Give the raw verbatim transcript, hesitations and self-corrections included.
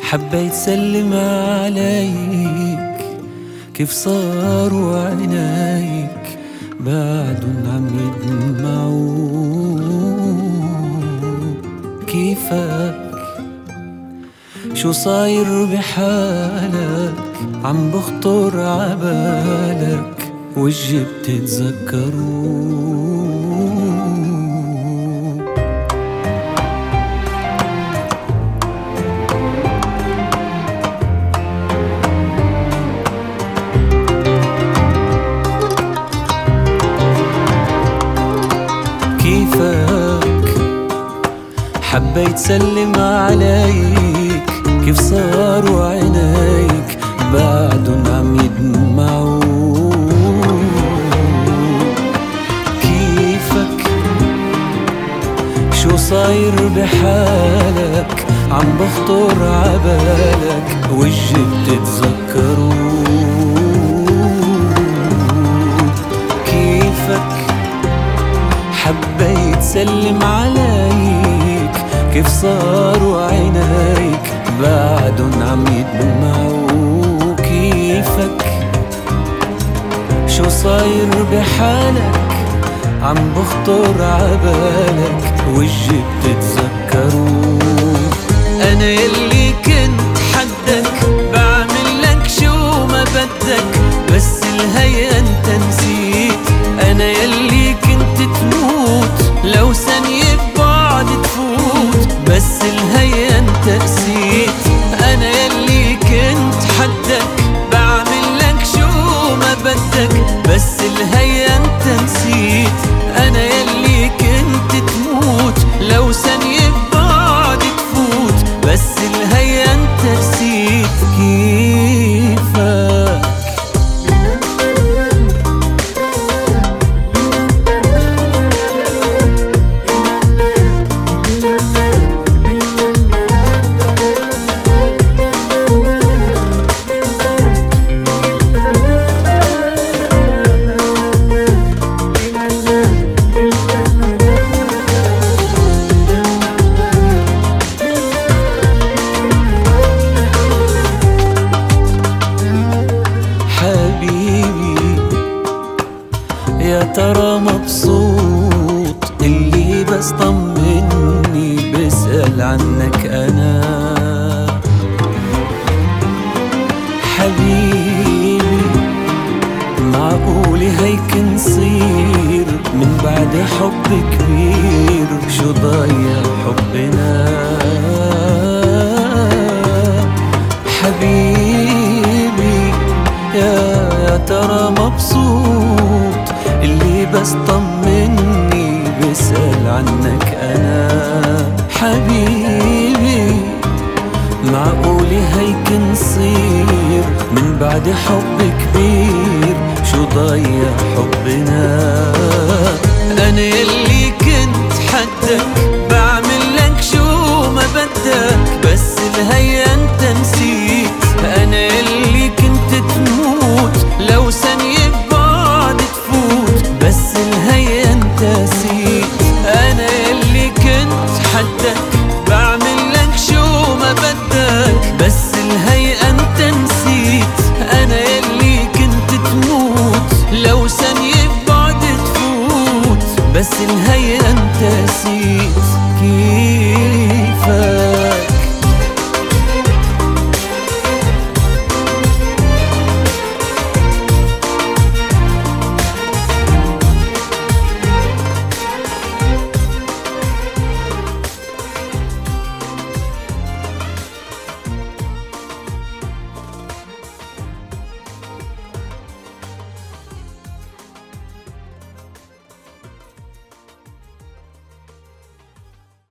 حبيت سلم عليك، كيف صاروا عينيك بعدن عم يدمعوا؟ كيفك؟ شو صاير بحالك؟ عم بخطر عبالك وجهي بتتذكروا؟ كيفك؟ حبيت سلم عليك، كيف صاروا عينيك بعدن عم يدمعوا؟ كيفك؟ شو صاير بحالك؟ عم بخطر عبالك وجهي بتتذكروا؟ كيفك؟ حبيت سلم عليك، كيف صاروا عينيك بعدن عم يدمعوا؟ كيفك؟ شو صاير بحالك؟ عم بخطر عبالك وجهي بتتذكروا؟ أنا يلي كنت حدك بعملك شو ما بدك، بس الهي أنت نسيت. أنا يلي كنت تموت لو ثانية ببعد تفوت، بس الهي أنت نسيت. أنا يلي كنت حدك بعملك شو ما بدك، بس الهي أنت نسيت. أنا يلي كنت تموت لو ثانية ببعد تفوت، بس الهي أنت نسيت. كيفك؟ يا ترى مبسوط؟ اللي بس طمني بسأل عنك أنا. حبيبي معقول هيك نصير من بعد حب كبير؟ شو ضايع حبنا؟ حبيبي يا ترى مبسوط؟ اللي بس طمني بسأل عنك أنا. حبيبي معقول هيك نصير من بعد حب كبير؟ شو ضايع حبنا؟ أنا يلي كنت حدك بعملك شو ما بدك، بس الهي أنت نسيت. أنا يلي كنت تموت لو ثانية ببعد تفوت، بس الهي أنت نسيت. أنا يلي كنت حدك بعملك شو ما بدك، بس الهي أنت نسيت. أنا يلي كنت تموت لو ثانية ببعد تفوت، بس الهي أنت نسيت. كيف